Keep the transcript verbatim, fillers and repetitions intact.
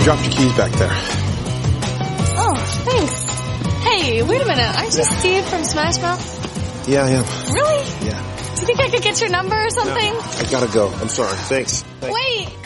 dropped your keys back there. Oh, thanks. Hey, wait a minute. Aren't you Steve from Smash Mouth? Yeah, I am. Really? Yeah. Do you think I could get your number or something? No, I gotta go. I'm sorry. Thanks. Thanks. Wait!